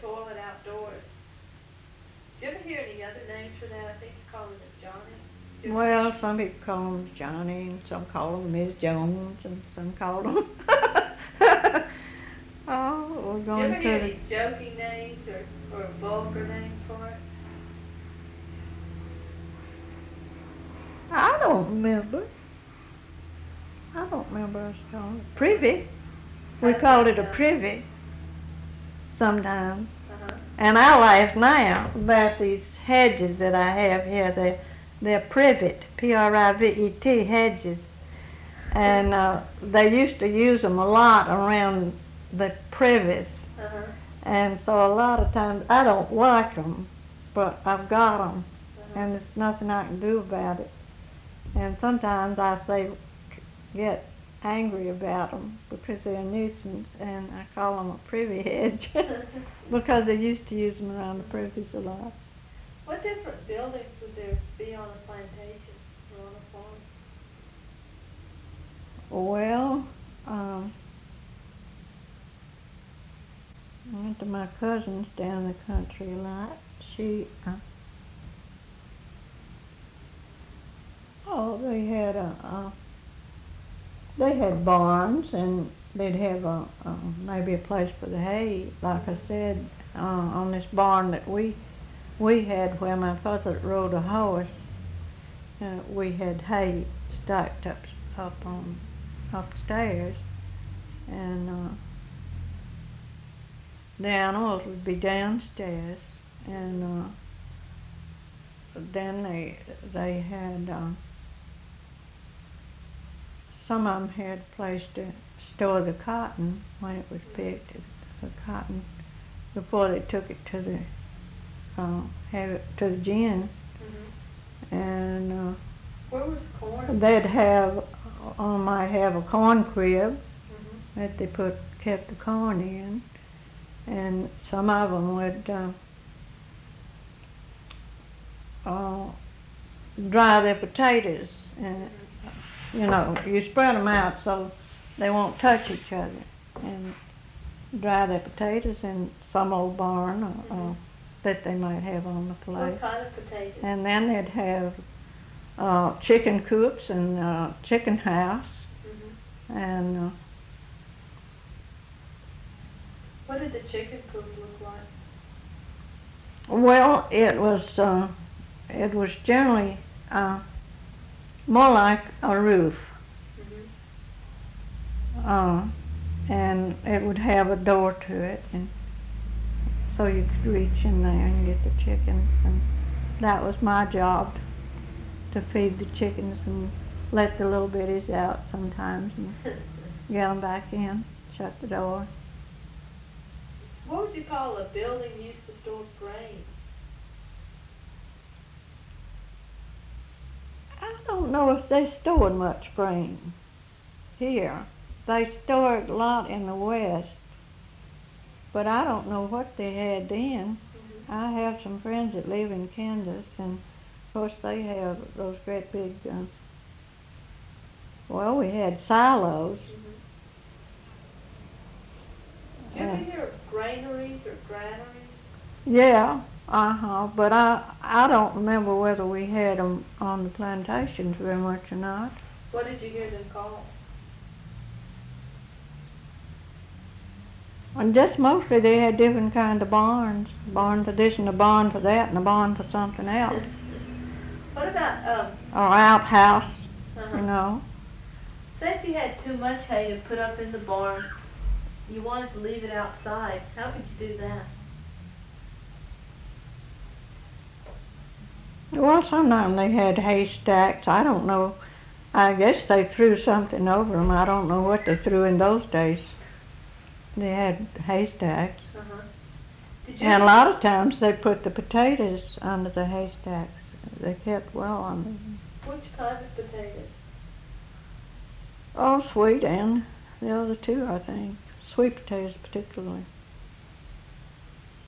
toilet outdoors. Do you ever hear any other names for that? I think you call it a Johnny. Well, some people call them Johnny, and some call them Miss Jones, and some call them. Oh, we're Do you going ever hear to any joking names or a vulgar name for it? I don't remember. I don't remember us calling it privy. We called it a privy sometimes. Uh-huh. And I laugh now about these hedges that I have here. They're privet, Privet, hedges. And they used to use them a lot around the privies. Uh-huh. And so a lot of times I don't like them, but I've got them, and there's nothing I can do about it. And sometimes I get angry about them because they're a nuisance, and I call them a privy hedge because they used to use them around the privies a lot. What different buildings would there be on a plantation or on a farm? Well, I went to my cousin's down the country a lot. They had barns, and they'd have maybe a place for the hay. Like I said, on this barn that we had where my father rode a horse, we had hay stacked upstairs, and the animals would be downstairs, and then they had some of them had a place to store the cotton when it was picked, the cotton, before they took it to the have it to the gin. Mm-hmm. And where was the corn? Might have a corn crib Mm-hmm. that they kept the corn in, and some of them would dry their potatoes, and you spread them out so they won't touch each other, and dry their potatoes in some old barn that they might have on the place. What kind of potatoes? And then they'd have chicken coops and chicken house. Mm-hmm. And what did the chicken coop look like? well, it was generally more like a roof. Mm-hmm. And it would have a door to it, and so you could reach in there and get the chickens, and that was my job, to feed the chickens and let the little bitties out sometimes and get them back in, shut the door. What would you call a building used to store grain? I don't know if they stored much grain here. They stored a lot in the West, but I don't know what they had then. Mm-hmm. I have some friends that live in Kansas, and of course they have those great big, we had silos. Mm-hmm. Do you ever hear of granaries or granaries? Yeah, but I don't remember whether we had them on the plantations very much or not. What did you hear them called? And just mostly they had different kind of barns. Barn for this and a barn for that and a barn for something else. What about or outhouse, uh-huh. Say if you had too much hay to put up in the barn, you wanted to leave it outside. How could you do that? Well, sometimes they had haystacks. I don't know. I guess they threw something over them. I don't know what they threw in those days. They had haystacks. Uh-huh. And a lot of times they put the potatoes under the haystacks. They kept well under them. Which kind of potatoes? Oh, sweet and the other two, I think. Sweet potatoes particularly.